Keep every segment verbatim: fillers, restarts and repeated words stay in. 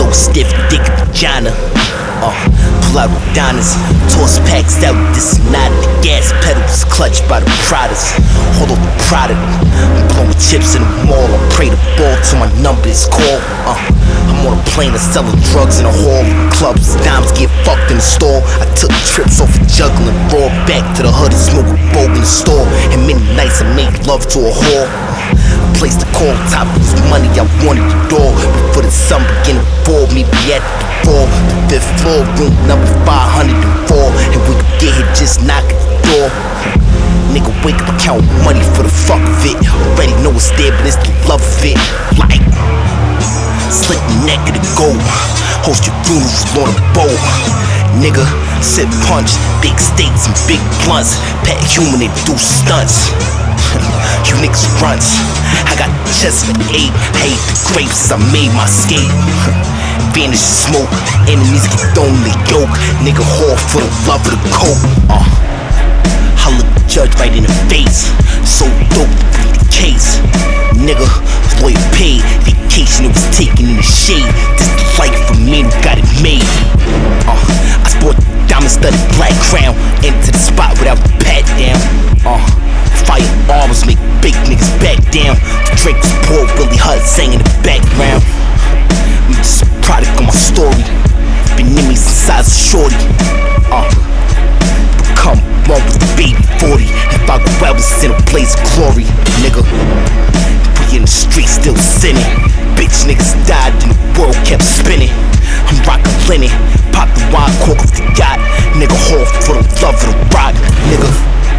so stiff, dick vagina. Uh, pull out Adonis, toss packs out, this is not the gas pedals, clutched by the Pradas. Hold up the product, I'm blowing chips in the mall, I pray the ball till my number is called. Uh, I'm on a plane and selling drugs in a hall, clubs, dimes get fucked in the store. I took trips off of juggling, raw back to the hood and smoke a bowl in the store. And many nights I made love to a whore. A place to call, top of this money, I wanted the door. Before the sun began to fall, me be at the fall. The fifth floor, room number five hundred four. And when you get here, just knock at the door. Nigga wake up and count money for the fuck of it. Already know it's there, but it's the love of it. Like, slit the neck of the gold. Host your funerals on a boat. Nigga, sip punch, big steaks and big blunts. Pat human, they do stunts. You niggas runts. I got the chest of eight. I ate the grapes as I made my escape. Vanish smoke, enemies get thrown in the yoke. Nigga whore for the love of the coke. Uh, I look the judge right in the face. So dope to beat the case. Nigga, lawyer paid. Vacation it was taken in the shade. This the life for men who got it made. Uh, I sport diamond studded black crown. Enter the spot without the pat down. Uh, firearms make big niggas back down. The Drake was poor, Willie Hud sang in the background. I'm just a product of my story. Been in me since I was a shorty. Uh, become one with the baby forty. If I go out, it's in a place of glory. Nigga, we in the streets still sinning. Bitch niggas died and the world kept spinning. I'm rockin' linen, pop the wine cork of the yacht. Nigga, whore for the love of the rock. Nigga,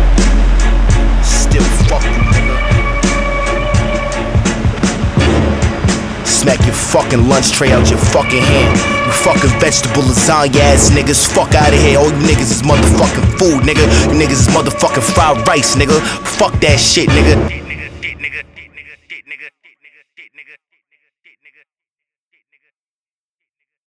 still fucking nigga. Smack your fucking lunch tray out your fucking hand. You fucking vegetable lasagna ass niggas. Fuck out of here. All you niggas is motherfucking food, nigga. You niggas is motherfucking fried rice, nigga. Fuck that shit, nigga.